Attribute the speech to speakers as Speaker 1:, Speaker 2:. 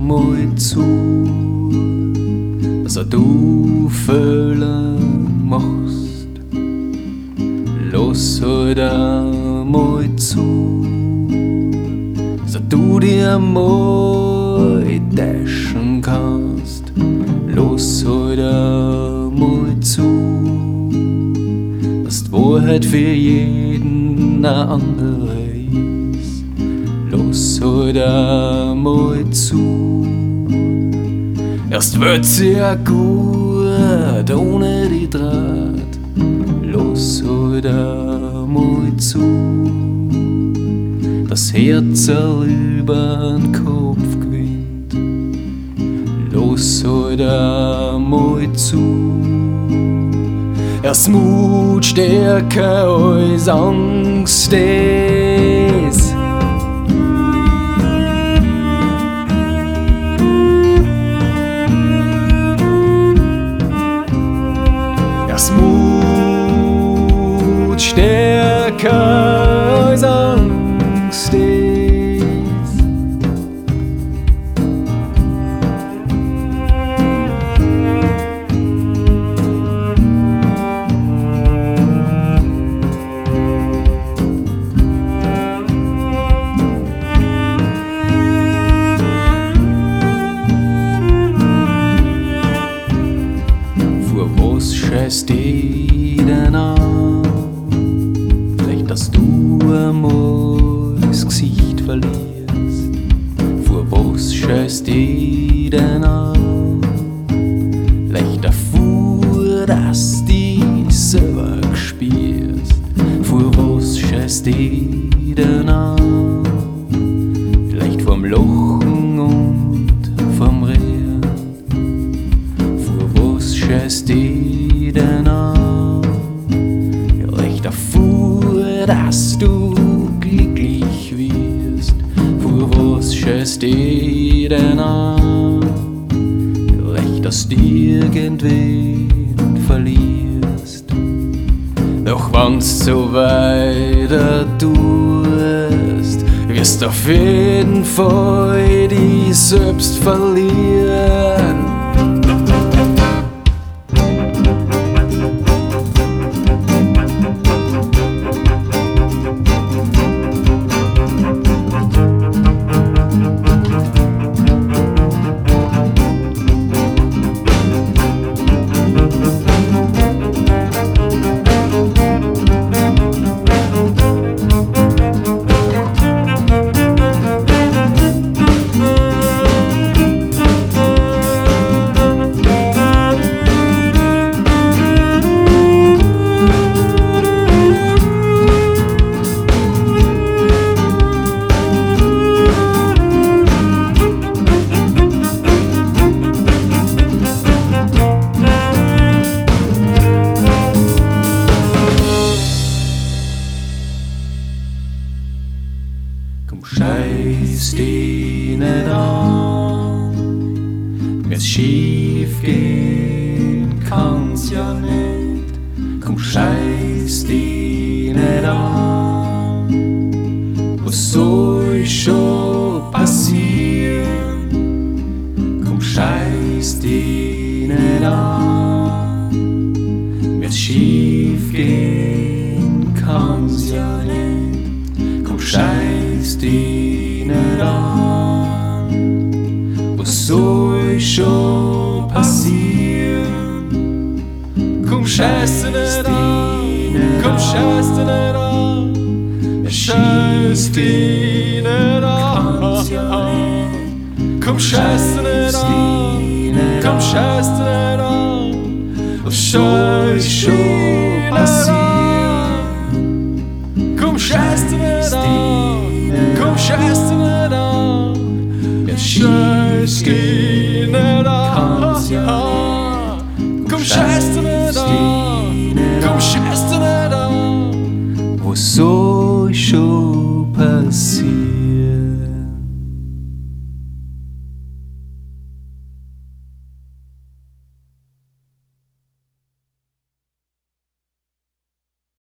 Speaker 1: mal zu, was du fühlen machst. Lass halt einmal zu, dass du dir mal täuschen kannst. Lass halt einmal zu, dass die Wahrheit für jeden eine andere ist. Lass halt einmal zu, erst wird's ja gut ohne die Draht. Lass halt einmal zu, das Herz übern Kopf gewinnt. Lass halt einmal zu, erst Mut stärker als Angst ist. Erst Mut stärker als Angst ist. Was scheißt die denn an? Vielleicht, dass du einmal das Gesicht verlierst. Vor was scheißt die denn an? Vielleicht davor, dass die selber gespürst. Vor was scheißt die denn an? Vielleicht vom Lachen und vom Reden. Vor was scheißt die denn an? Vielleicht davor, dass du glücklich wirst. Vor was scheißt die denn an? Vielleicht, dass du irgendwen verlierst. Doch wenn's so weiter tust, wirst auf jeden Fall dich selbst verlieren. Komm, scheiß dich nicht an, wenn's schief gehen kann's ja nicht. Komm, scheiß dich nicht an, was soll schon passieren? Komm, scheiß dich nicht an, wenn's schief gehen kann's ja nicht. Komm, scheiß dich nicht an, was soll schon passieren? Komm, scheiß dich nicht an, komm, scheiß dich nicht an, scheiß dich nicht an. Komm, scheiß dich nicht an, komm, scheiß dich nicht an, was soll schon passieren? Komm, scheiß dich nicht an, komm, scheiß dich nicht an, scheiß dich nicht an. Komm, scheiß dich nicht an, komm, scheiß dich nicht an, wo so